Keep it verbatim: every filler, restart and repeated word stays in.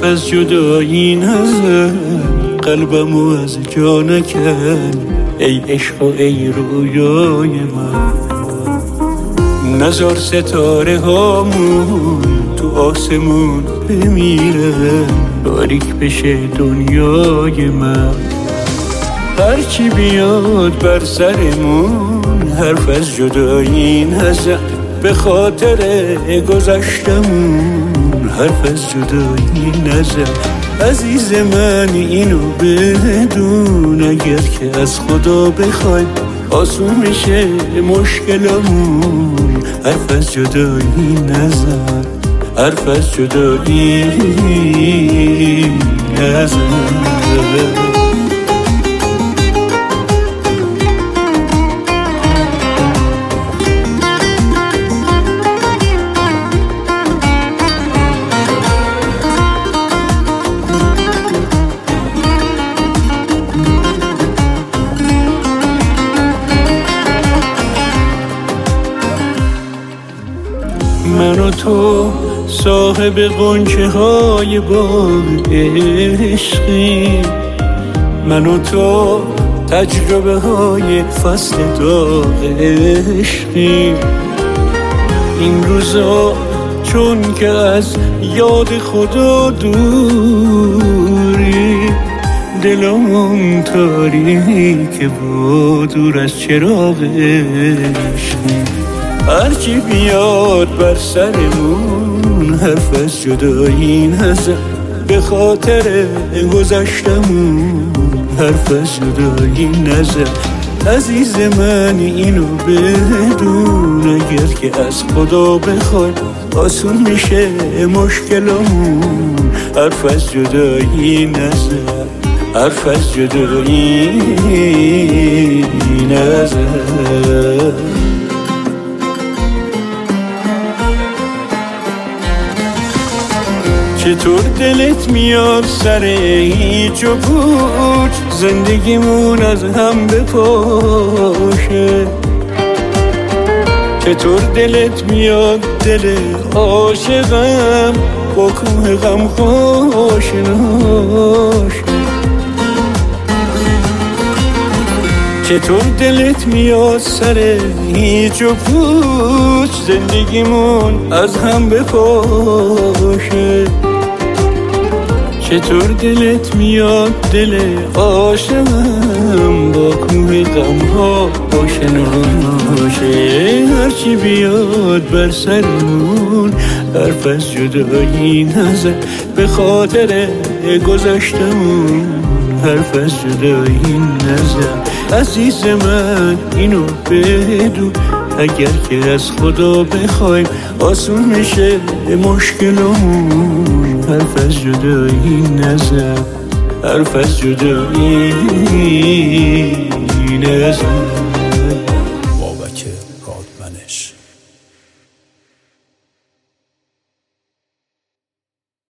از جدایی نزد، قلبمو از جا نکن ای عشق و ای رویای من. نزار ستاره هامون تو آسمون بمیره، باریک بشه دنیای من. هرچی بیاد بر سرمون حرف از جدایی نزن، به خاطر گذشتمون حرف از جدایی نزن. عزیز من اینو بدون، اگر که از خدا بخوای آسون میشه مشکلمون. حرف از جدایی نزن، حرف از جدایی نزن. من و تو صاحب غنچه های باغ عشقی، من و تو تجربه های فصل داغ عشقی. این روزا چون که از یاد خدا دوری، دلمون تاریکه و دور از چراغ عشقی. هرچی بیاد بر سرمون حرف از جدایی نزن، به خاطر گذشتمون حرف از جدایی نزن. عزیز من اینو بدون، اگر که از خدا بخوای آسون میشه مشکلمون. حرف از جدایی نزن، حرف از جدایی نزن. چطور دلت میاد سر هیچ و پوچ، زندگیمون از هم بپاشه؟ چطور دلت میاد دل عاشقم با کوه غم خواشناشه؟ چطور دلت میاد سر هیچ و پوچ، زندگیمون از هم بپاشه؟ چطور دلت میاد دل عاشقم با کوه غم ها آشناشه؟ هرچی بیاد بر سرمون حرف از جدایی نزن، به خاطر گذشتمون حرف از جدایی نزن. عزیز من اینو بدون، اگر که از خدا بخوایم آسون میشه مشکلمون. حرف از جدایی نزن، حرف از جدایی نزن.